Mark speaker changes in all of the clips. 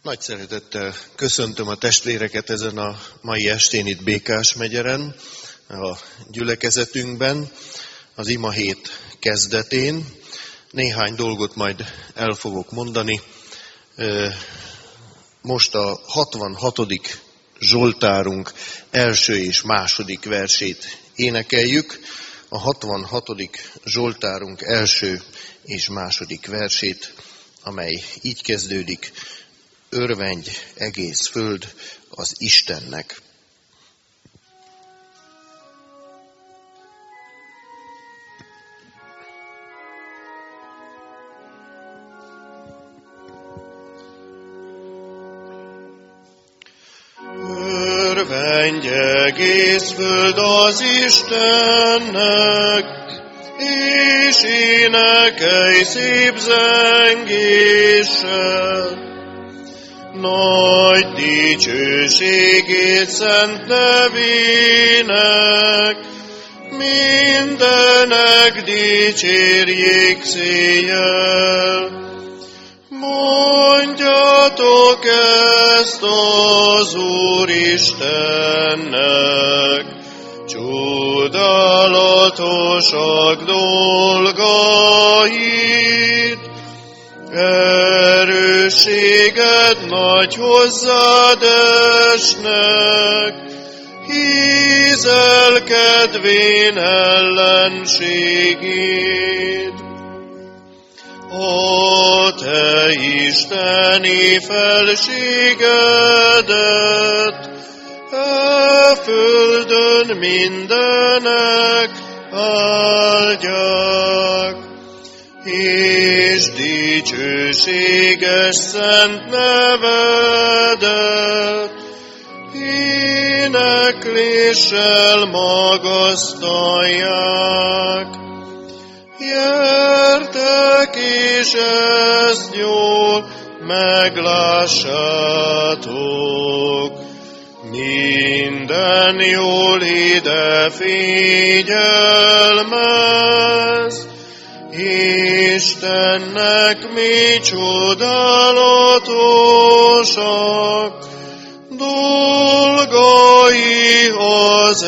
Speaker 1: Nagy szeretettel köszöntöm a testvéreket ezen a mai estén itt Békásmegyeren, a gyülekezetünkben, az imahét kezdetén. Néhány dolgot majd el fogok mondani. Most a 66. Zsoltárunk első és második versét énekeljük. A 66. Zsoltárunk első és második versét, amely így kezdődik: Örvendj egész föld az Istennek.
Speaker 2: Örvendj egész föld az Istennek, és énekelj szép zengéssel. Nagy dicsőségét szent nevének, mindenek dicsérjék széjjel. Mondjatok ezt az Úristennek, csodálatosak dolgait. Erősséged nagy hozzád esnek, hízel kedvén ellenségét. A te isteni felségedet e földön mindenek áldják, és dicsőséges szent nevedet énekléssel magasztalják. Gyertek és ezt jól meglássátok, minden jól ide figyelmez, Istennek mi csodálatosak dolgai az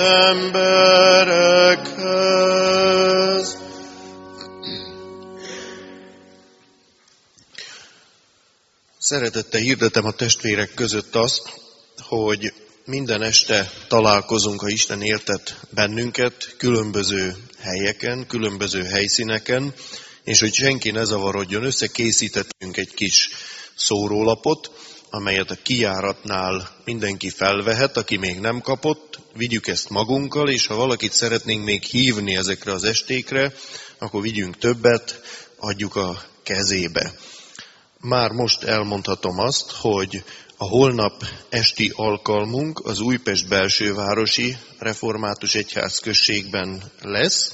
Speaker 2: emberekhez.
Speaker 1: Szeretettel hirdetem a testvérek között azt, hogy minden este találkozunk, ha Isten éltet bennünket, különböző helyeken, különböző helyszíneken, és hogy senki ne zavarodjon, összekészítettünk egy kis szórólapot, amelyet a kijáratnál mindenki felvehet, aki még nem kapott, vigyük ezt magunkkal, és ha valakit szeretnénk még hívni ezekre az estékre, akkor vigyünk többet, adjuk a kezébe. Már most elmondhatom azt, hogy a holnap esti alkalmunk az Újpest belsővárosi református egyházközségben lesz,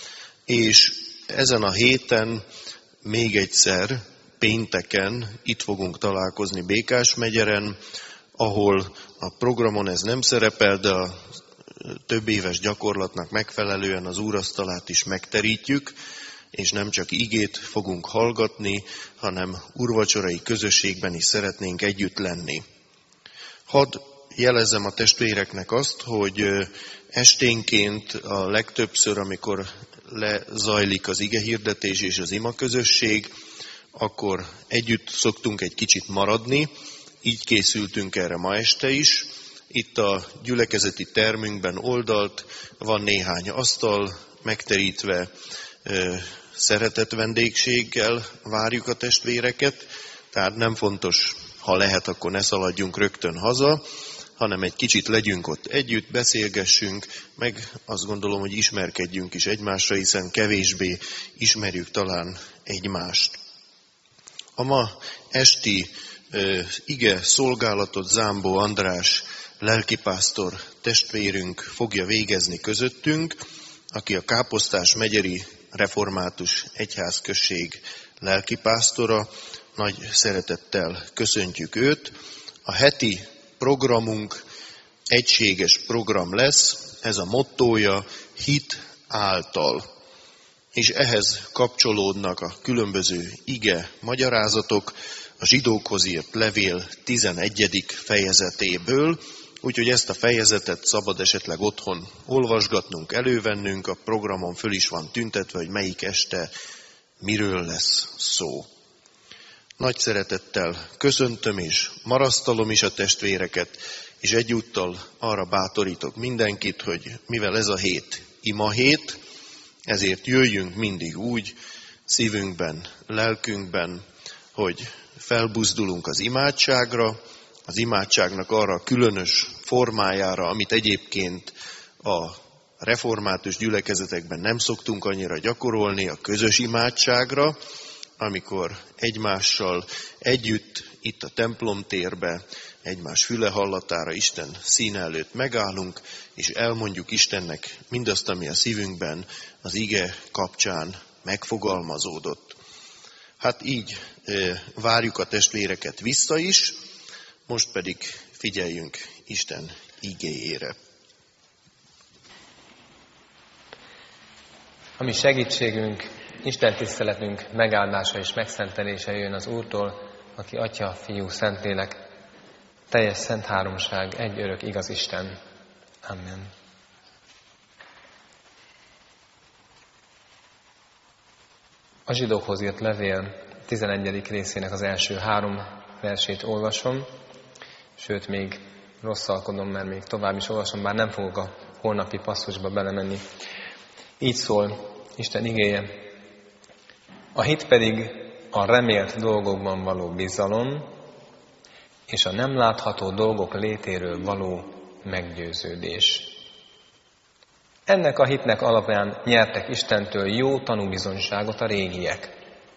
Speaker 1: és ezen a héten még egyszer pénteken itt fogunk találkozni Békásmegyeren, ahol a programon ez nem szerepel, de a több éves gyakorlatnak megfelelően az úrasztalát is megterítjük, és nem csak igét fogunk hallgatni, hanem úrvacsorai közösségben is szeretnénk együtt lenni. Hadd jelezzem a testvéreknek azt, hogy esténként a legtöbbször, amikor lezajlik az igehirdetés és az imaközösség, akkor együtt szoktunk egy kicsit maradni, így készültünk erre ma este is. Itt a gyülekezeti termünkben oldalt van néhány asztal, megterítve szeretett vendégséggel várjuk a testvéreket, tehát nem fontos, ha lehet, akkor ne szaladjunk rögtön haza, hanem egy kicsit legyünk ott együtt, beszélgessünk, meg azt gondolom, hogy ismerkedjünk is egymásra, hiszen kevésbé ismerjük talán egymást. A ma esti ige szolgálatot Zámbó András lelkipásztor testvérünk fogja végezni közöttünk, aki a Káposztás megyeri református egyházközség lelkipásztora. Nagy szeretettel köszöntjük őt. A heti programunk egységes program lesz, ez a mottója: hit által. és ehhez kapcsolódnak a különböző ige magyarázatok a zsidókhoz írt levél 11. fejezetéből, úgyhogy ezt a fejezetet szabad esetleg otthon olvasgatnunk, elővennünk, a programon föl is van tüntetve, hogy melyik este miről lesz szó. Nagy szeretettel köszöntöm és marasztalom is a testvéreket, és egyúttal arra bátorítok mindenkit, hogy mivel ez a hét ima hét, ezért jöjjünk mindig úgy szívünkben, lelkünkben, hogy felbuzdulunk az imádságra, az imádságnak arra a különös formájára, amit egyébként a református gyülekezetekben nem szoktunk annyira gyakorolni, a közös imádságra, amikor egymással együtt itt a templomtérbe, egymás füle hallatára Isten színe előtt megállunk, és elmondjuk Istennek mindazt, ami a szívünkben az ige kapcsán megfogalmazódott. Hát így várjuk a testvéreket vissza is, most pedig figyeljünk Isten igéjére.
Speaker 3: A mi segítségünk, Isten tiszteletünk megáldása és megszentelése jön az Úrtól, aki Atya, Fiú, Szentlélek, teljes szent háromság, egy örök igaz Isten. Amen. A zsidókhoz írt levél 11. részének az első 3 versét olvasom, sőt, még rosszalkodom, mert még tovább is olvasom, bár nem fogok a holnapi passzusba belemenni. Így szól Isten igéje: a hit pedig a remélt dolgokban való bizalom, és a nem látható dolgok létéről való meggyőződés. Ennek a hitnek alapján nyertek Istentől jó tanúbizonyságot a régiek.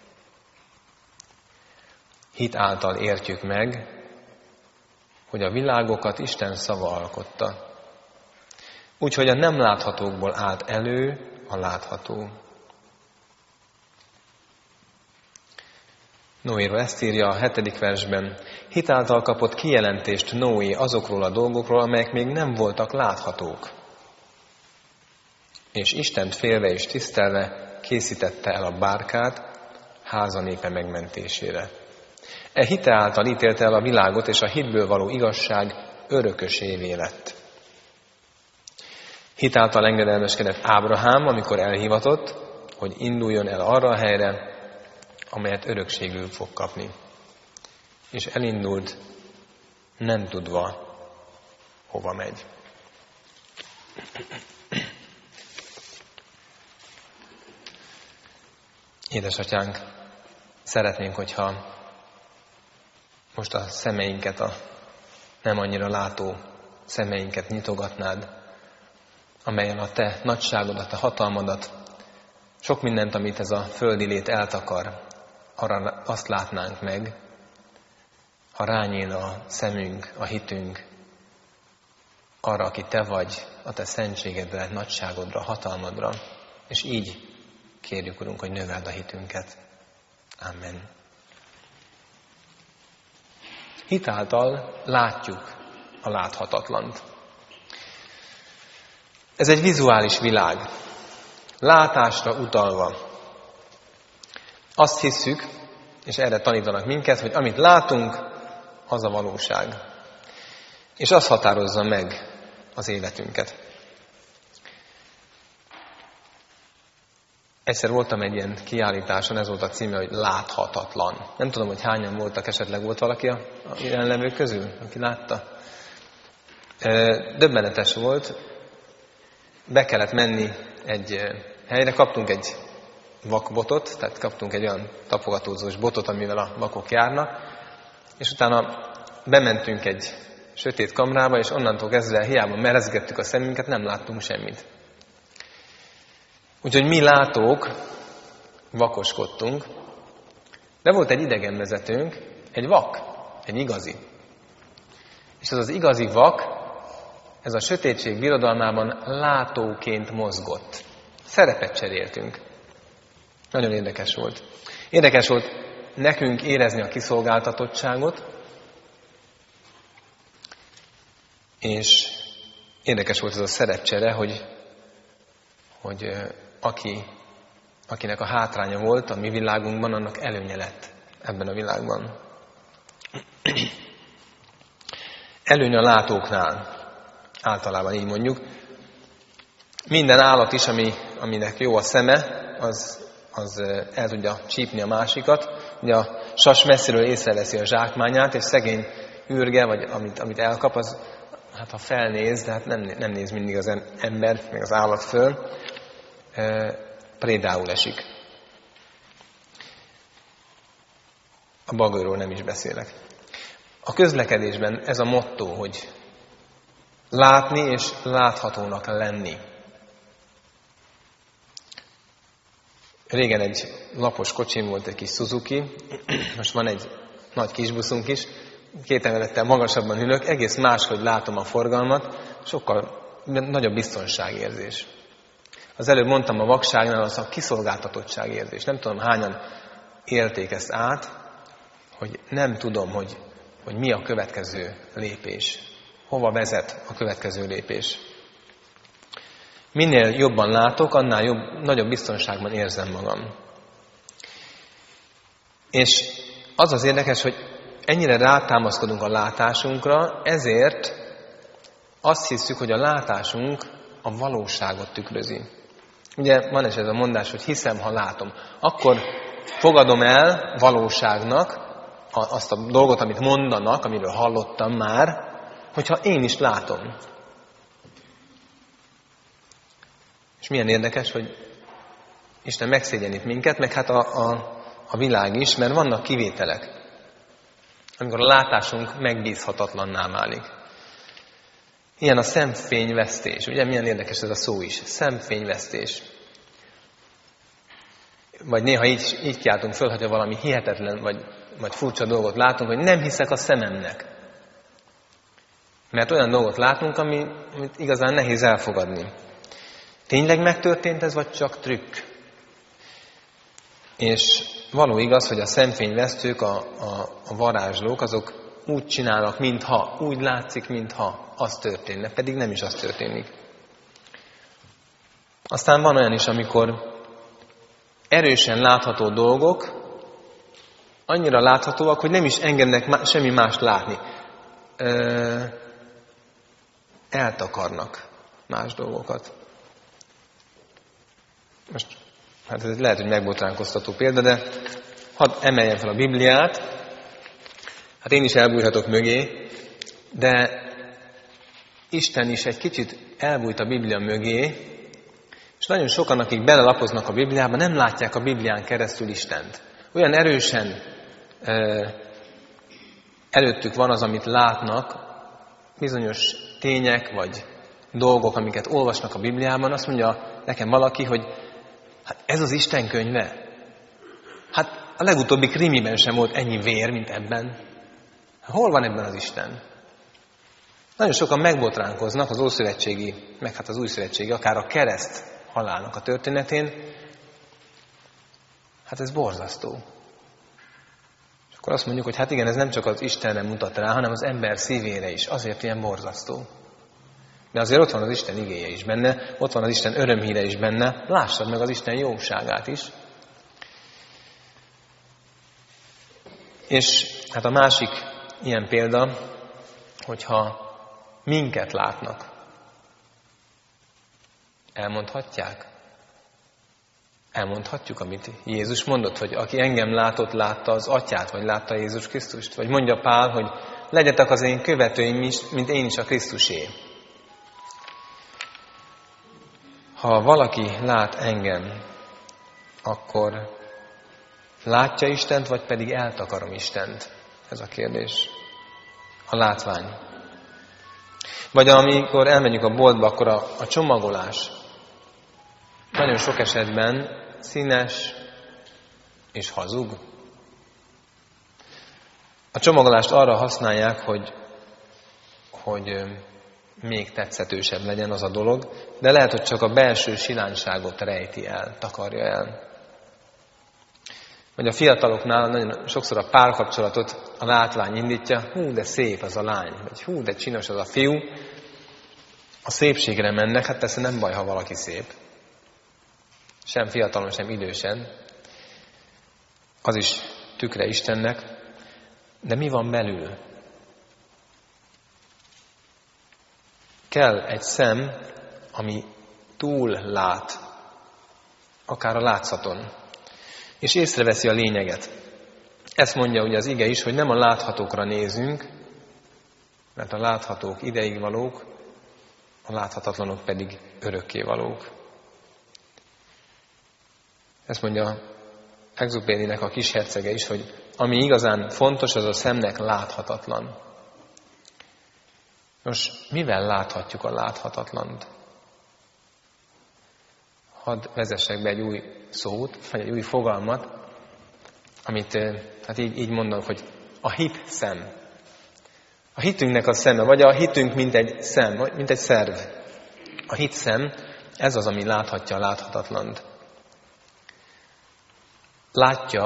Speaker 3: Hit által értjük meg, hogy a világokat Isten szava alkotta. Úgyhogy a nem láthatókból állt elő a látható. Noéról ezt írja a 7. versben: hit által kapott kijelentést Noé azokról a dolgokról, amelyek még nem voltak láthatók. És Istent félve és tisztelve készítette el a bárkát háza népe megmentésére. E hite által ítélte el a világot, és a hitből való igazság örökösévé lett. Hit által engedelmeskedett Ábrahám, amikor elhivatott, hogy induljon el arra a helyre, amelyet örökségül fog kapni. És elindult, nem tudva, hova megy. Édesatyánk, szeretnénk, hogyha most a szemeinket, a nem annyira látó szemeinket nyitogatnád, amelyen a te nagyságodat, a hatalmadat, sok mindent, amit ez a földi lét eltakar, arra azt látnánk meg, ha rányél a szemünk, a hitünk arra, aki te vagy, a te szentségedre, nagyságodra, hatalmadra, és így kérjük, Urunk, hogy növeld a hitünket. Amen. Hit által látjuk a láthatatlant. Ez egy vizuális világ, látásra utalva. Azt hisszük, és erre tanítanak minket, hogy amit látunk, az a valóság. És az határozza meg az életünket. Egyszer voltam egy ilyen kiállításon, ez volt a címe, hogy láthatatlan. Nem tudom, hogy hányan voltak, esetleg volt valaki a jelenlevők közül, aki látta. Döbbenetes volt. Be kellett menni egy helyre, kaptunk egy vakbotot, tehát kaptunk egy olyan tapogatózós botot, amivel a vakok járnak, és utána bementünk egy sötét kamrába, és onnantól kezdve hiába merezgettük a szemünket, nem láttunk semmit. Úgyhogy mi látók vakoskodtunk, de volt egy idegenvezetőnk, egy vak, egy igazi. És ez az igazi vak, ez a sötétség birodalmában látóként mozgott. Szerepet cseréltünk. Nagyon érdekes volt. Érdekes volt nekünk érezni a kiszolgáltatottságot, és érdekes volt ez a szerepcsere, hogy aki akinek a hátránya volt a mi világunkban, annak előnye lett ebben a világban. Előny a látóknál, általában így mondjuk. Minden állat is, aminek jó a szeme, az el tudja csípni a másikat. Ugye a sas messziről észreveszi a zsákmányát, és szegény ürge, vagy amit elkap, az, hát ha felnéz, de hát nem néz mindig az ember, meg az állat föl, prédául esik. A bagolyról nem is beszélek. A közlekedésben ez a motto, hogy látni és láthatónak lenni. Régen egy lapos kocsim volt, egy kis Suzuki, most van egy nagy kisbuszunk is, 2 emelettel magasabban ülök, egész máshogy látom a forgalmat, sokkal nagyobb biztonságérzés. Az előbb mondtam a vakságnál, az a kiszolgáltatottságérzés. Nem tudom, hányan élték ezt át, hogy nem tudom, hogy mi a következő lépés. Hova vezet a következő lépés. Minél jobban látok, annál nagyobb biztonságban érzem magam. És az az érdekes, hogy ennyire rátámaszkodunk a látásunkra, ezért azt hiszük, hogy a látásunk a valóságot tükrözi. Ugye van ez a mondás, hogy hiszem, ha látom. Akkor fogadom el valóságnak azt a dolgot, amit mondanak, amiről hallottam már, hogyha én is látom. És milyen érdekes, hogy Isten megszégyenít minket, meg hát a világ is, mert vannak kivételek, amikor a látásunk megbízhatatlanná válik. Ilyen a szemfényvesztés. Ugye milyen érdekes ez a szó is. Szemfényvesztés. Vagy néha így kiáltunk föl, hogyha valami hihetetlen vagy furcsa dolgot látunk, hogy nem hiszek a szememnek. Mert olyan dolgot látunk, amit igazán nehéz elfogadni. Tényleg megtörtént ez, vagy csak trükk? És való igaz, hogy a szemfényvesztők, a varázslók, azok úgy csinálnak, mintha, úgy látszik, mintha az történne, pedig nem is az történik. Aztán van olyan is, amikor erősen látható dolgok annyira láthatóak, hogy nem is engednek semmi mást látni. Eltakarnak más dolgokat. Most, hát ez lehet, hogy megbotránkoztató példa, de hadd emeljem fel a Bibliát. Hát én is elbújhatok mögé, de Isten is egy kicsit elbújt a Biblia mögé, és nagyon sokan, akik belelapoznak a Bibliába, nem látják a Biblián keresztül Istent. Olyan erősen előttük van az, amit látnak, bizonyos tények vagy dolgok, amiket olvasnak a Bibliában, azt mondja nekem valaki, hogy hát ez az Isten könyve. Hát a legutóbbi krimiben sem volt ennyi vér, mint ebben. Hol van ebben az Isten? Nagyon sokan megbotránkoznak az ószövetségi, meg hát az újszövetségi, akár a kereszt halálnak a történetén. Hát ez borzasztó. És akkor azt mondjuk, hogy hát igen, ez nem csak az Istenre mutat rá, hanem az ember szívére is. Azért ilyen borzasztó. De azért ott van az Isten igéje is benne, ott van az Isten örömhíre is benne, lássad meg az Isten jóságát is. És hát a másik ilyen példa, hogyha minket látnak, elmondhatják? Elmondhatjuk, amit Jézus mondott, hogy aki engem látott, látta az Atyát, vagy látta Jézus Krisztust. Vagy mondja Pál, hogy legyetek az én követőim is, mint én is a Krisztusé. Ha valaki lát engem, akkor látja Istent, vagy pedig eltakarom Istent? Ez a kérdés. A látvány. Vagy amikor elmegyünk a boltba, akkor a csomagolás nagyon sok esetben színes és hazug. A csomagolást arra használják, hogy még tetszetősebb legyen az a dolog, de lehet, hogy csak a belső silányságot rejti el, takarja el. Vagy a fiataloknál nagyon sokszor a párkapcsolatot a látvány indítja, hú, de szép az a lány, vagy hú, de csinos az a fiú. A szépségre mennek, hát persze nem baj, ha valaki szép. sem fiatalon, sem idősen. Az is tükre Istennek, de mi van belül? Kell egy szem, ami túl lát, akár a látszaton, és észreveszi a lényeget. Ezt mondja ugye az ige is, hogy nem a láthatókra nézünk, mert a láthatók ideig valók, a láthatatlanok pedig örökkévalók. Ezt mondja Exupérynek a kishercege is, hogy ami igazán fontos, az a szemnek láthatatlan. Most mivel láthatjuk a láthatatlant? Hadd vezessek be egy új szót, vagy egy új fogalmat, amit hát így mondom, hogy a hit szem. A hitünknek a szeme, vagy a hitünk mint egy szem, mint egy szerv. A hit szem, ez az, ami láthatja a láthatatlant. Látja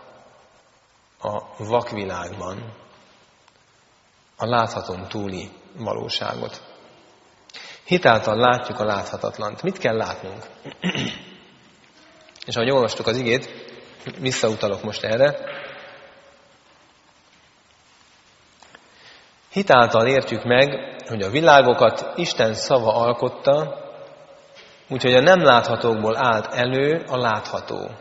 Speaker 3: a vakvilágban a láthatón túli valóságot. Hitáltal látjuk a láthatatlant. Mit kell látnunk? És ahogy olvastuk az igét, visszautalok most erre. Hitáltal értjük meg, hogy a világokat Isten szava alkotta, úgyhogy a nem láthatókból állt elő a látható.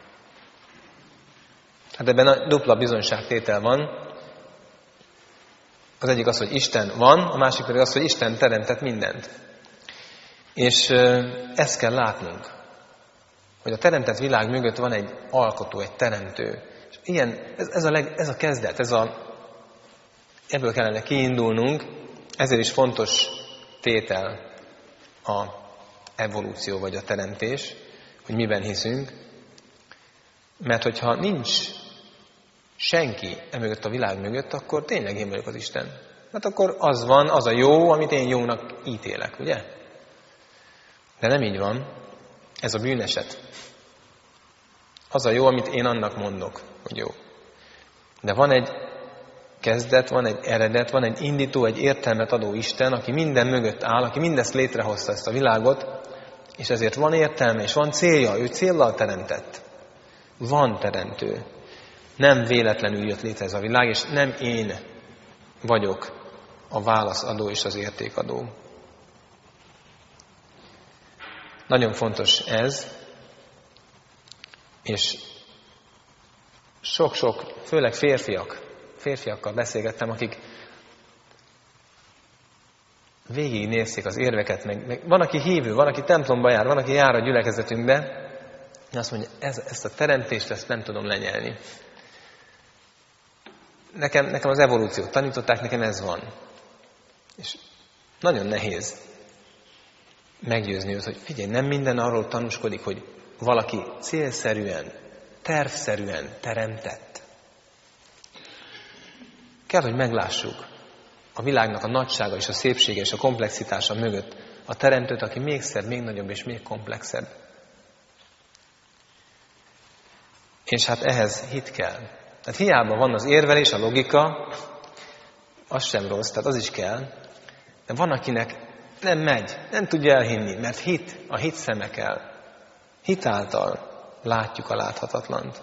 Speaker 3: Hát ebben a dupla bizonyságtétel van. Az egyik az, hogy Isten van, a másik pedig az, hogy Isten teremtett mindent. És ezt kell látnunk, hogy a teremtett világ mögött van egy alkotó, egy teremtő. És ilyen, ez a kezdet, ebből kellene kiindulnunk, ezért is fontos tétel a evolúció vagy a teremtés, hogy miben hiszünk. Mert hogyha nincs senki emögött a világ mögött, akkor tényleg én vagyok az Isten. Hát akkor az van, az a jó, amit én jónak ítélek, ugye? De nem így van. Ez a bűneset. Az a jó, amit én annak mondok, hogy jó. De van egy kezdet, van egy eredet, van egy indító, egy értelmet adó Isten, aki minden mögött áll, aki mindezt létrehozta, ezt a világot, és ezért van értelme, és van célja, ő céllal teremtett. Van teremtő. Nem véletlenül jött létre ez a világ, és nem én vagyok a válaszadó és az értékadó. Nagyon fontos ez, és sok-sok, főleg férfiakkal beszélgettem, akik végignézték az érveket, meg van, aki hívő, van, aki templomba jár, van, aki jár a gyülekezetünkbe, és azt mondja, ezt a teremtést, ezt nem tudom lenyelni. Nekem az evolúciót tanították, nekem ez van. És nagyon nehéz meggyőzni őt, hogy figyelj, nem minden arról tanúskodik, hogy valaki célszerűen, tervszerűen teremtett. Kell, hogy meglássuk a világnak a nagysága és a szépsége és a komplexitása mögött a teremtőt, aki még szebb, még nagyobb és még komplexebb. És hát ehhez hit kell. Tehát hiába van az érvelés, a logika, az sem rossz, tehát az is kell, de van, akinek nem megy, nem tudja elhinni, mert a hit szeme kell. Hit által látjuk a láthatatlant.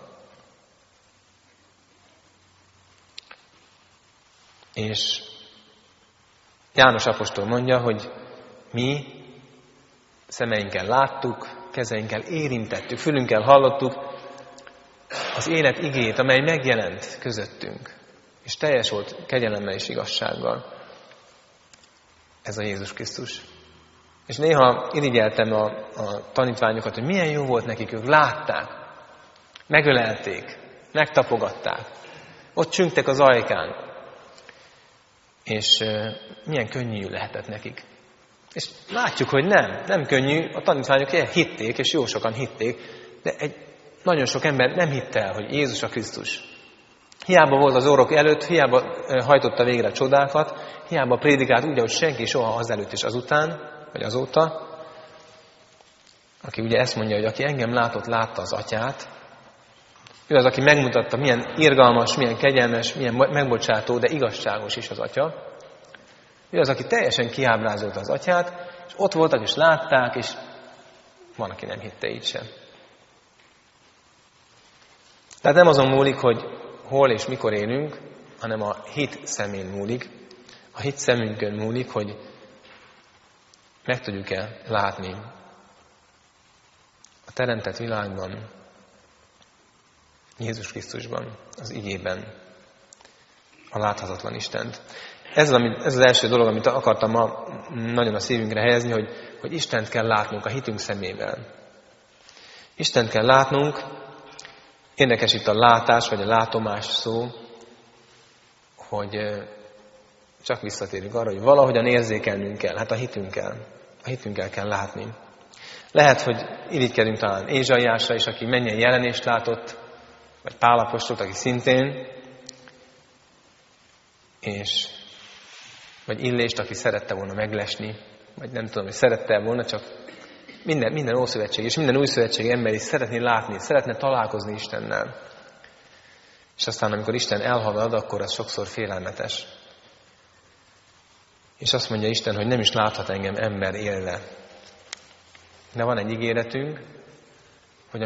Speaker 3: És János apostol mondja, hogy mi szemeinkkel láttuk, kezeinkkel érintettük, fülünkkel hallottuk az élet igéjét, amely megjelent közöttünk, és teljes volt kegyelemmel és igazsággal. Ez a Jézus Krisztus. És néha irigyeltem a tanítványokat, hogy milyen jó volt nekik, ők látták, megölelték, megtapogatták, ott csüngtek az ajkán, és milyen könnyű lehetett nekik. És látjuk, hogy nem könnyű, a tanítványok hitték, és jó sokan hitték, de nagyon sok ember nem hitte el, hogy Jézus a Krisztus. Hiába volt az orrok előtt, hiába hajtotta végre csodákat, hiába prédikált úgy, ahogy senki soha azelőtt és azután, vagy azóta, aki ugye ezt mondja, hogy aki engem látott, látta az atyát, ő az, aki megmutatta, milyen irgalmas, milyen kegyelmes, milyen megbocsátó, de igazságos is az atya. Ő az, aki teljesen kiábrázolta az atyát, és ott voltak, és látták, és van, aki nem hitte így sem. Tehát nem azon múlik, hogy hol és mikor élünk, hanem a hit szemén múlik. A hit szemünkön múlik, hogy meg tudjuk-e látni a teremtett világban, Jézus Krisztusban, az igében a láthatatlan Istent. Ez az első dolog, amit akartam ma nagyon a szívünkre helyezni, hogy Istent kell látnunk a hitünk szemével. Istent kell látnunk. Érdekes itt a látás, vagy a látomás szó, hogy csak visszatérünk arra, hogy valahogyan érzékelnünk kell, hát a hitünkkel kell látni. Lehet, hogy irigykedünk talán Ézsaiásra is, aki mennyei jelenést látott, vagy Pál apostolt, aki szintén, vagy Illést, aki szerette volna meglesni, vagy nem tudom, hogy szerette volna, csak minden Ószövetség és minden Újszövetség ember is szeretné látni, szeretne találkozni Istennel. És aztán, amikor Isten elhalad, akkor az sokszor félelmetes. És azt mondja Isten, hogy nem is láthat engem ember élve. De van egy ígéretünk, hogy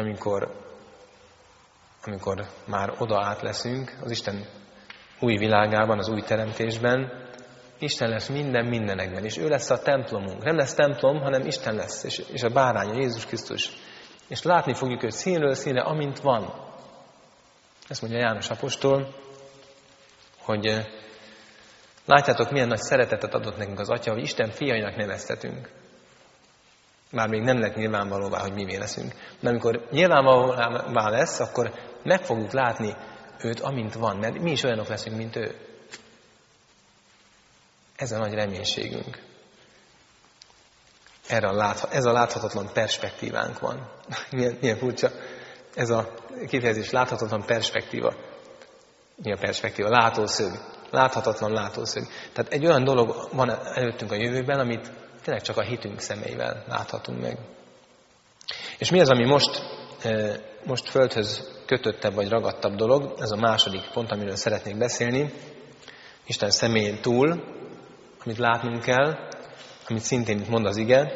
Speaker 3: amikor már oda át leszünk, az Isten új világában, az új teremtésben, Isten lesz mindenekben, és ő lesz a templomunk. Nem lesz templom, hanem Isten lesz, és a báránya, Jézus Krisztus. És látni fogjuk őt színről színre, amint van. Ezt mondja János apostol, hogy látjátok, milyen nagy szeretetet adott nekünk az Atya, hogy Isten fiainak neveztetünk. Már még nem lett nyilvánvalóvá, hogy mivé leszünk. De amikor nyilvánvalóvá lesz, akkor meg fogjuk látni őt, amint van, mert mi is olyanok leszünk, mint ő. Ez a nagy reménységünk. Ez a láthatatlan perspektívánk van. Milyen furcsa ez a kifejezés, láthatatlan perspektíva. Mi a perspektíva? Látószög. Láthatatlan látószög. Tehát egy olyan dolog van előttünk a jövőben, amit tényleg csak a hitünk szemeivel láthatunk meg. És mi az, ami most földhöz kötöttebb vagy ragadtabb dolog? Ez a második pont, amiről szeretnék beszélni. Isten személyén túl, amit látnunk kell, amit szintén itt mond az ige.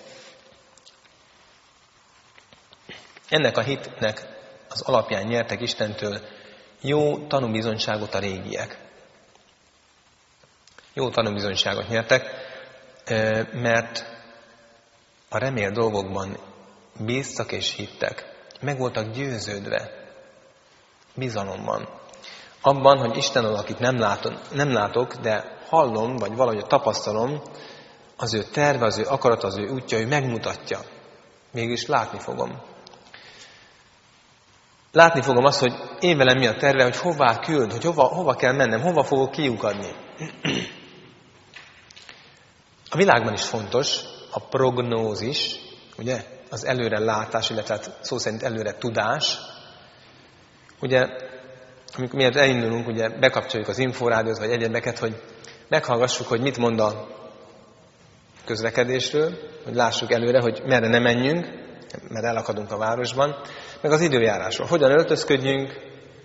Speaker 3: Ennek a hitnek az alapján nyertek Istentől jó tanúbizonyságot a régiek. Jó tanúbizonyságot nyertek, mert a remélt dolgokban bíztak és hittek. Meg voltak győződve bizalomban. Abban, hogy Isten az, akit nem látok, de hallom, vagy valahogy tapasztalom, az ő terve, az ő akarata, az ő útja, ő megmutatja. Mégis látni fogom. Látni fogom azt, hogy én velem mi a terve, hogy hová küld, hogy hova kell mennem, hova fogok kiukadni. A világban is fontos a prognózis, ugye, az előre látás, illetve szó szerint előre tudás. Ugye, amikor miért elindulunk, ugye bekapcsoljuk az inforádiót, vagy egyebeket, hogy meghallgassuk, hogy mit mond a közlekedésről, hogy lássuk előre, hogy merre ne menjünk, mert elakadunk a városban, meg az időjárásról. Hogyan öltözködjünk,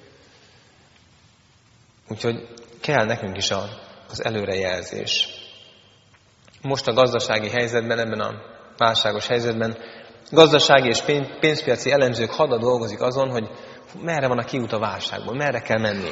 Speaker 3: úgyhogy kell nekünk is az előrejelzés. Most a gazdasági helyzetben, ebben a válságos helyzetben, gazdasági és pénzpiaci elemzők hada dolgozik azon, hogy merre van a kiút a válságból, merre kell menni.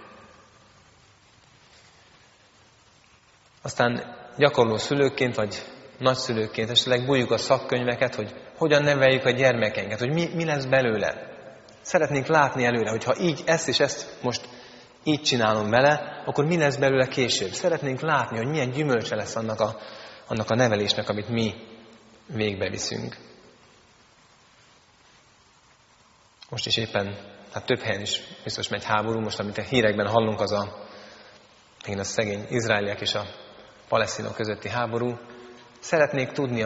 Speaker 3: Aztán gyakorló szülőként, vagy nagyszülőként esetleg bújjuk a szakkönyveket, hogy hogyan neveljük a gyermekeinket, hogy mi lesz belőle. Szeretnénk látni előre, hogy ha így ezt és ezt most így csinálom vele, akkor mi lesz belőle később. Szeretnénk látni, hogy milyen gyümölcse lesz annak a nevelésnek, amit mi végbe viszünk. Most is éppen, hát több helyen is biztos megy háború, most amit a hírekben hallunk, az a szegény izraeliek és a palesztinok közötti háború. Szeretnék tudni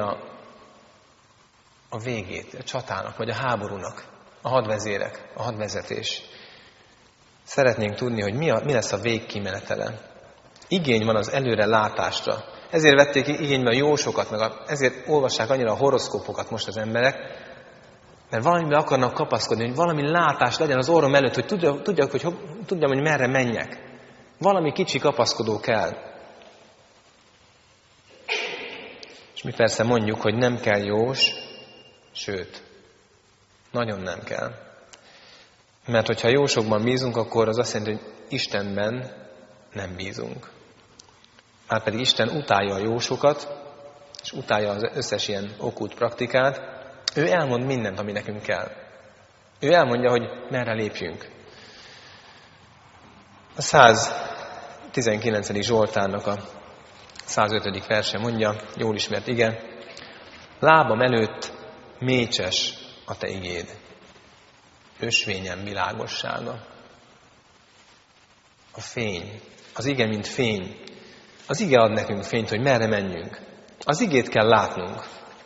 Speaker 3: a végét, a csatának, vagy a háborúnak, a hadvezérek, a hadvezetés. Szeretnénk tudni, hogy mi lesz a végkimenetele. Igény van az előre látásra. Ezért vették igénybe a jósokat, ezért olvassák annyira a horoszkópokat most az emberek, mert valamiben akarnak kapaszkodni, hogy valami látás legyen az orrom előtt, hogy tudjam, hogy merre menjek. Valami kicsi kapaszkodó kell. És mi persze mondjuk, hogy nem kell jós, sőt, nagyon nem kell. Mert hogyha jósokban bízunk, akkor az azt jelenti, hogy Istenben nem bízunk. Márpedig Isten utálja a jósokat, és utálja az összes ilyen okkult praktikát. Ő elmond mindent, ami nekünk kell. Ő elmondja, hogy merre lépjünk. A 119. Zsoltárnak a 105. verse mondja, jól ismert ige: lábam előtt mécses a te igéd, ösvényem világossága. A fény, az ige mint fény. Az ige ad nekünk fényt, hogy merre menjünk. Az igét kell látnunk.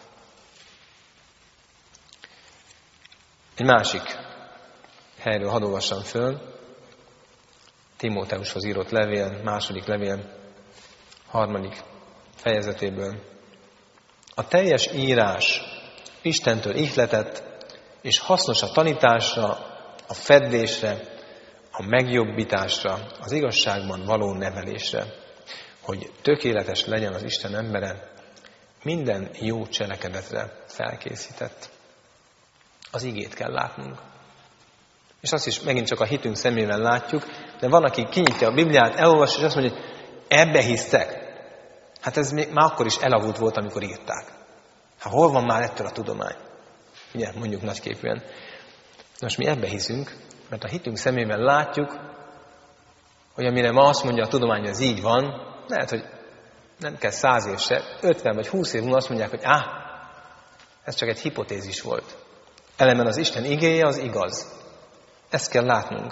Speaker 3: Egy másik helyről hadd olvassam föl. Timóteushoz írott levél, második levél, 3. fejezetéből. A teljes írás Istentől ihletett, és hasznos a tanításra, a feddésre, a megjobbításra, az igazságban való nevelésre, hogy tökéletes legyen az Isten embere, minden jó cselekedetre felkészített. Az igét kell látnunk. És azt is megint csak a hitünk szemével látjuk, de van, aki kinyitja a Bibliát, elolvassa, és azt mondja, hogy ebbe hisztek. Hát ez már akkor is elavult volt, amikor írták. Hát hol van már ettől a tudomány? Ugye, mondjuk nagyképűen. Most mi ebbe hiszünk, mert a hitünk szemével látjuk, hogy amire ma azt mondja a tudomány, hogy ez így van, lehet, hogy nem kell 100 év se, 50 vagy 20 év múlva azt mondják, hogy ez csak egy hipotézis volt. Ellenben az Isten igéje az igaz. Ezt kell látnunk.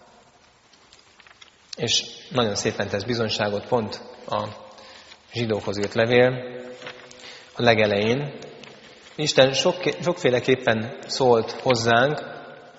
Speaker 3: És nagyon szépen tesz bizonyságot pont a zsidókhoz írt levél a legelején. Isten sokféleképpen szólt hozzánk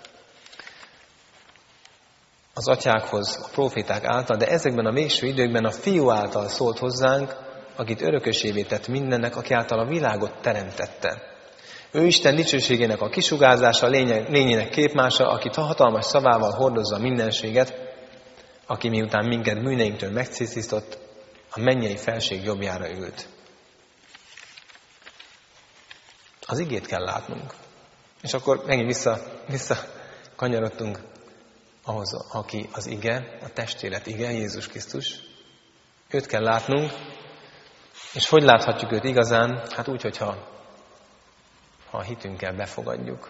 Speaker 3: az atyákhoz, a próféták által, de ezekben a végső időkben a Fiú által szólt hozzánk, akit örökösévé tett mindennek, aki által a világot teremtette. Ő Isten dicsőségének a kisugárzása, lényének képmása, akit hatalmas szavával hordozza a mindenséget, aki miután minket bűneinktől megtisztított, a mennyei felség jobbjára ült. Az igét kell látnunk. És akkor megint visszakanyarodtunk ahhoz, aki az ige, a testélet ige, Jézus Krisztus. Őt kell látnunk, és hogy láthatjuk őt igazán? Hát úgy, hogyha a hitünkkel befogadjuk.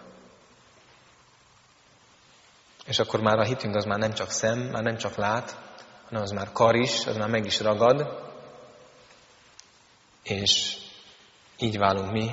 Speaker 3: És akkor már a hitünk az már nem csak szem, már nem csak lát, hanem az már kar is, az már meg is ragad, és így válunk mi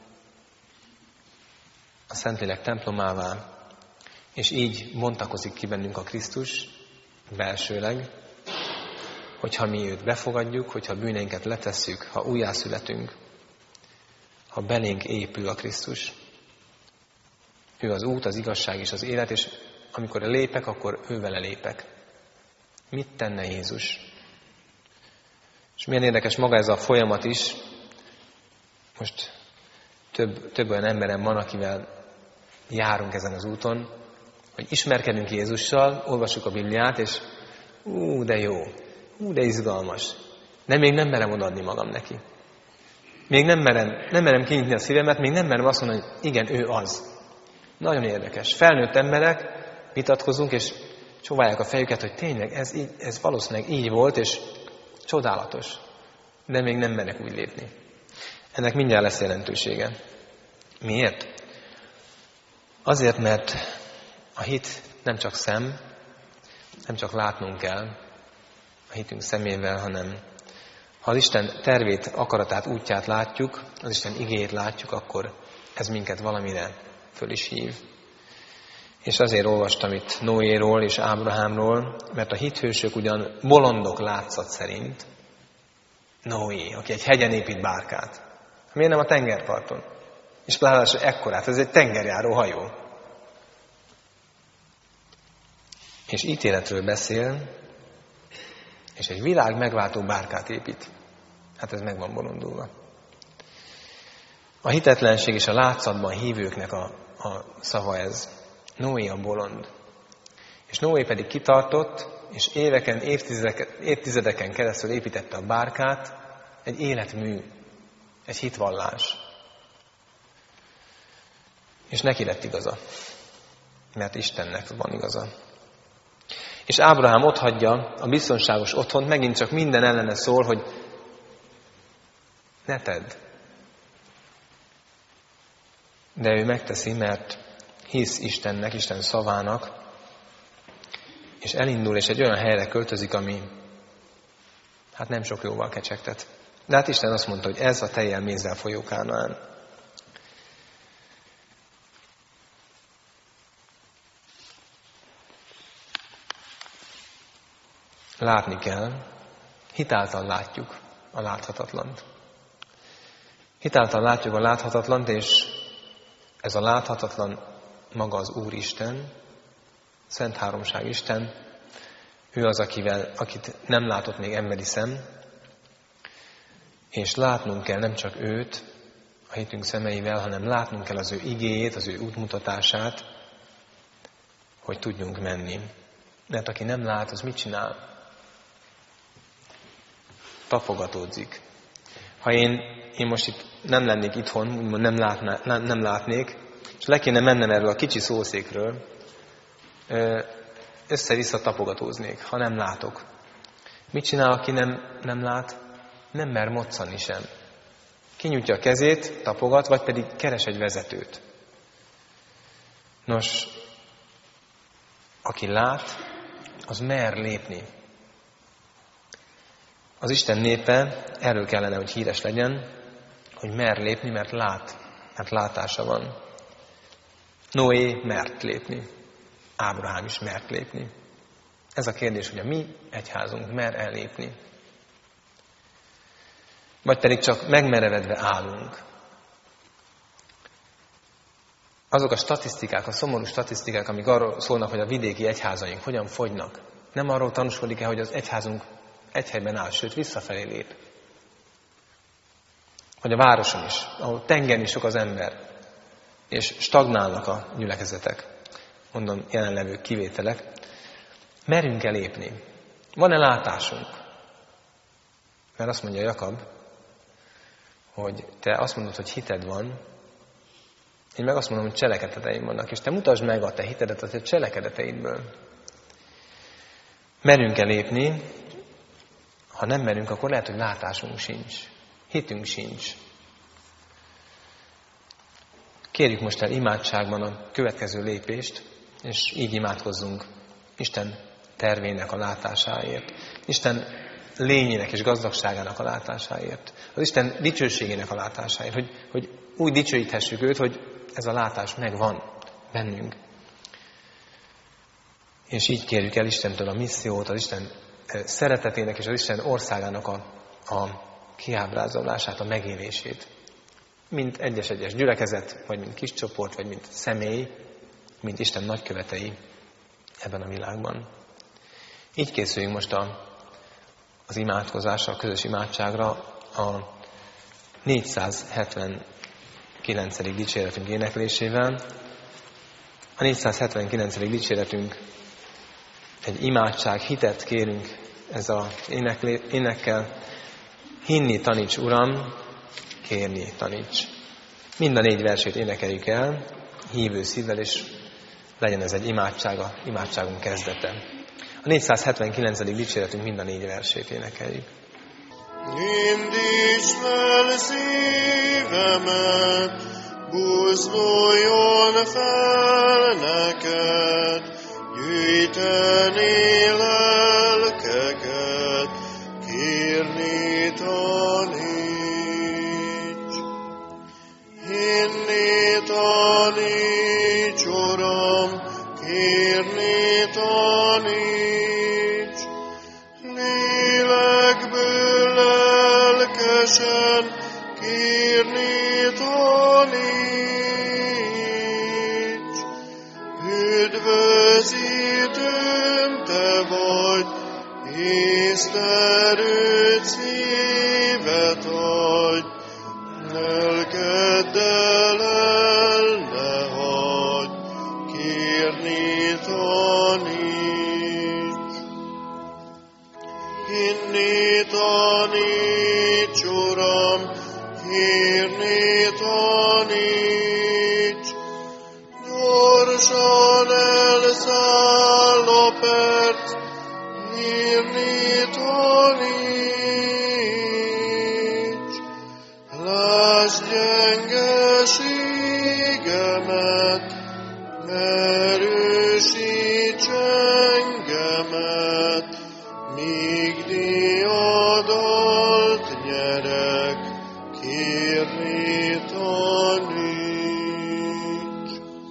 Speaker 3: a Szentlélek templomává, és így bontakozik ki bennünk a Krisztus belsőleg, hogyha mi őt befogadjuk, hogyha bűneinket letesszük, ha újjászületünk, ha belénk épül a Krisztus. Ő az út, az igazság és az élet, és amikor lépek, akkor ő vele lépek. Mit tenne Jézus? És milyen érdekes maga ez a folyamat is. Most több olyan emberem van, akivel járunk ezen az úton, hogy ismerkedünk Jézussal, olvassuk a Bibliát, és de jó, de izgalmas. De még nem merem odaadni magam neki. Még nem merem kinyitni a szívemet, még nem merem azt mondani, hogy igen, ő az. Nagyon érdekes. Felnőtt emberek, vitatkozunk, és csóválják a fejüket, hogy tényleg ez valószínűleg így volt, és csodálatos. De még nem merek úgy lépni. Ennek mindjárt lesz jelentősége. Miért? Azért, mert a hit nem csak szem, nem csak látnunk kell a hitünk szemével, hanem ha az Isten tervét, akaratát, útját látjuk, az Isten igéjét látjuk, akkor ez minket valamire föl is hív. És azért olvastam itt Noéról és Ábrahámról, mert a hithősök ugyan bolondok látszat szerint, Noé, aki egy hegyen épít bárkát. Miért nem a tengerparton? És pláne ekkorát, ez egy tengerjáró hajó. És ítéletről beszél, és egy világ megváltó bárkát épít. Hát ez meg van bolondulva. A hitetlenség és a látszatban hívőknek a szava ez. Noé a bolond. És Noé pedig kitartott, és éveken, évtizedeken keresztül építette a bárkát, egy életmű, egy hitvallás. És neki lett igaza. mert Istennek van igaza. És Ábrahám otthagyja a biztonságos otthont, megint csak minden ellene szól, hogy ne tedd. De ő megteszi, mert hisz Istennek, Isten szavának, és elindul, és egy olyan helyre költözik, ami hát nem sok jóval kecsegtet. De hát Isten azt mondta, hogy ez a tejjel mézzel folyó Kánaán. Látni kell, hitáltal látjuk a láthatatlant. Hitáltal látjuk a láthatatlant, és ez a láthatatlan maga az Úristen, Szent Háromság Isten, ő az, akit nem látott még emberi szem, és látnunk kell nem csak őt a hitünk szemeivel, hanem látnunk kell az ő igéjét, az ő útmutatását, hogy tudjunk menni. Mert aki nem lát, az mit csinál? Tapogatódzik. Ha én most itt nem lennék itthon, nem látnék, és le kéne mennem erről a kicsi szószékről, össze-vissza tapogatóznék, ha nem látok. Mit csinál, aki nem lát? Nem mer moccani sem. Kinyújtja a kezét, tapogat, vagy pedig keres egy vezetőt. Nos, aki lát, az mer lépni. Az Isten népe erről kellene, hogy híres legyen, hogy mer lépni, mert lát, mert látása van. Noé mert lépni. Ábrahám is mert lépni. Ez a kérdés, hogy a mi egyházunk mer ellépni. Vagy pedig csak megmerevedve állunk. Azok a statisztikák, a szomorú statisztikák, amik arról szólnak, hogy a vidéki egyházaink hogyan fogynak, nem arról tanúskodik-e, hogy az egyházunk egy helyben áll, sőt visszafelé lép. Vagy a városon is, ahol tengerni sok az ember, és stagnálnak a gyülekezetek, mondom jelenlevő kivételek, merünk-e lépni? Van-e látásunk? Mert azt mondja Jakab, hogy te azt mondod, hogy hited van, én meg azt mondom, hogy cselekedeteim vannak, és te mutasd meg a te hitedet a te cselekedeteidből. Merünk-e lépni? Ha nem merünk, akkor lehet, hogy látásunk sincs, hitünk sincs. Kérjük most el imádságban a következő lépést, és így imádkozzunk Isten tervének a látásáért, Isten lényének és gazdagságának a látásáért, az Isten dicsőségének a látásáért, hogy úgy dicsőíthessük őt, hogy ez a látás megvan bennünk. És így kérjük el Istentől a missziót, az Isten szeretetének és az Isten országának a kiábrázolását, a megélését. Mint egyes gyülekezet, vagy mint kis csoport, vagy mint személy, mint Isten nagykövetei ebben a világban. Így készüljünk most az imádkozásra, a közös imádságra, a 479. dicséretünk éneklésével. A 479. dicséretünk egy imádság, hitet kérünk ez az énekkel. Hinni taníts, Uram, kérni taníts. Mind a 4 versét énekeljük el, hívő szívvel, és legyen ez egy imádságunk kezdete. A 479. dicséretünk mind a 4 versét énekeljük.
Speaker 2: Indítsd fel szívemet, buzduljon fel neked, gyűjteni lelkeket, kérni taníts. Hinni taníts, Uram, kérni taníts. Lélekből lelkesen kérni taníts. Üdvözítőm te vagy, észterőt szívet adj, lelkeddel el ne hagyj, kérni taníts. Hinni taníts, Uram, kérni taníts, gyorsan nevet, míg diadalt nyerek, kérni taníts.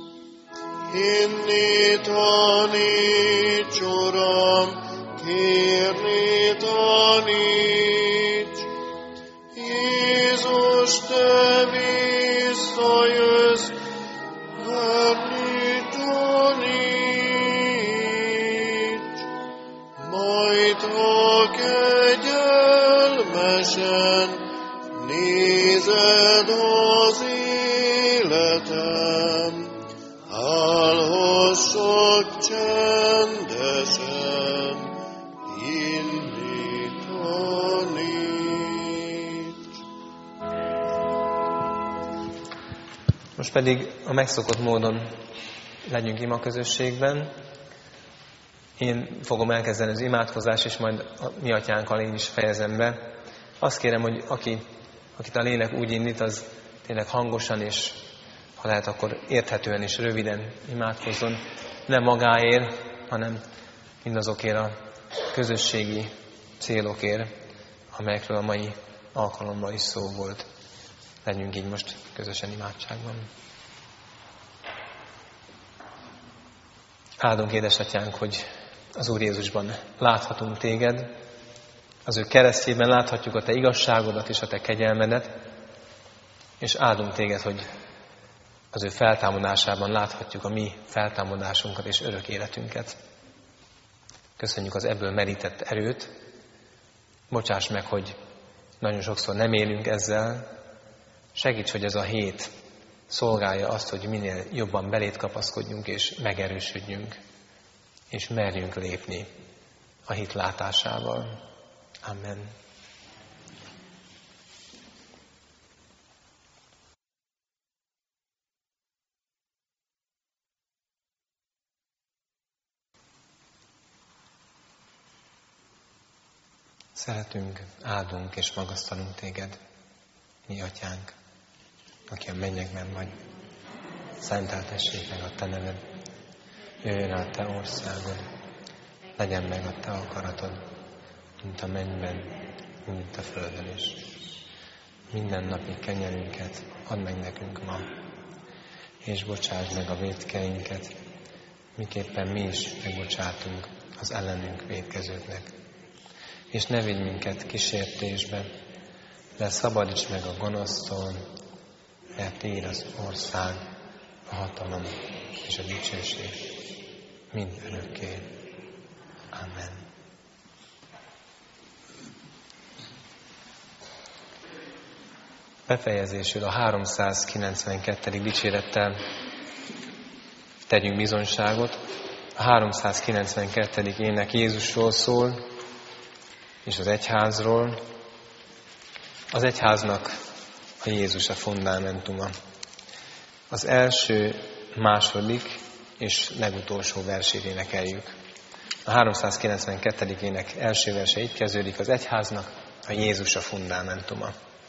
Speaker 2: Hinni taníts, Uram, kérni taníts. Jézus, te visszajössz, várni taníts. Majd ha kegyelmesen nézed az életem, állhassak csendesen, hinni taníts.
Speaker 3: Most pedig a megszokott módon legyünk imaközösségben. Én fogom elkezdeni az imádkozást, és majd a mi atyánkkal én is fejezem be. Azt kérem, hogy akit a lélek úgy indít, az tényleg hangosan, és ha lehet, akkor érthetően és röviden imádkozzon. Nem magáért, hanem mindazokért a közösségi célokért, amelyekről a mai alkalommal is szó volt. Legyünk így most közösen imádságban. Áldunk, édesatyánk, hogy az Úr Jézusban láthatunk téged, az ő keresztjében láthatjuk a te igazságodat és a te kegyelmedet, és áldunk téged, hogy az ő feltámadásában láthatjuk a mi feltámadásunkat és örök életünket. Köszönjük az ebből merített erőt. Bocsáss meg, hogy nagyon sokszor nem élünk ezzel. Segíts, hogy ez a hét szolgálja azt, hogy minél jobban belét kapaszkodjunk és megerősödjünk, és merjünk lépni a hit látásával. Amen. Szeretünk, áldunk és magasztalunk téged, mi atyánk, aki a mennyekben vagy. Szenteltessék meg a te neved, jöjjön a te országod, legyen meg a te akaratod, mint a mennyben, mint a földön is. Minden napi kenyerünket add meg nekünk ma, és bocsásd meg a vétkeinket, miképpen mi is megbocsátunk az ellenünk vétkezőknek. És ne vigy minket kísértésbe, de szabadíts meg a gonosztól, mert tiéd az ország, a hatalom és a dicsőség mind örökké. Amen. Befejezésül a 392. dicsérettel tegyünk bizonyságot. A 392. ének Jézusról szól, és az egyházról. Az egyháznak a Jézus a fundamentuma. Az első, második és legutolsó versét énekeljük. A 392. ének első verse így kezdődik: az egyháznak a Jézus a fundamentuma.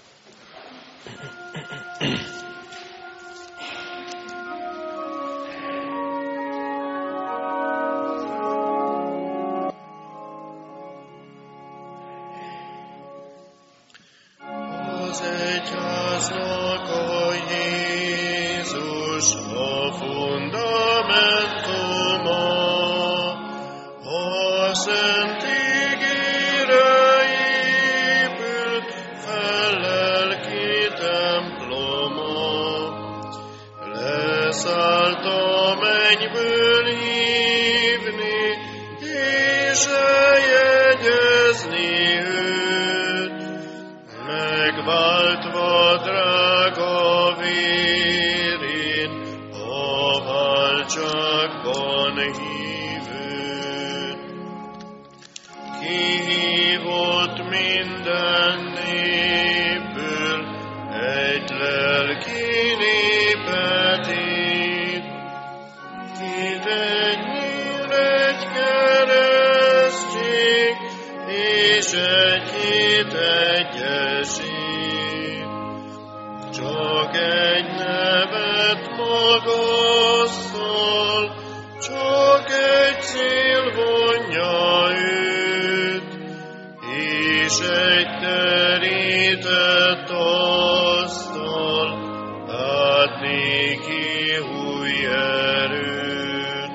Speaker 2: Az egyháznak a Jézus a fundamentuma, a szent ígére épült fel lelki temploma. Leszállt a mennyből hívni, és eljegyezni őt, megváltva drága vérén a váltságban hívőt. Kihívott minden népből egy lelki népet itt, itt egy nyíl, egy keresztség, és egy hit egyesség. Csak egy nevet magasztal, csak egy cél vonja és egy terített asztal ad néki új erőt.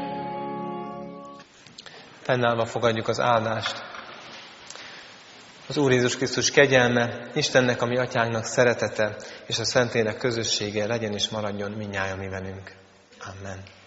Speaker 3: Fennállva fogadjuk az áldást. Az Úr Jézus Krisztus kegyelme, Istennek, a mi atyánknak szeretete, és a Szentlélek közössége legyen és maradjon mindnyájan mi velünk. Amen.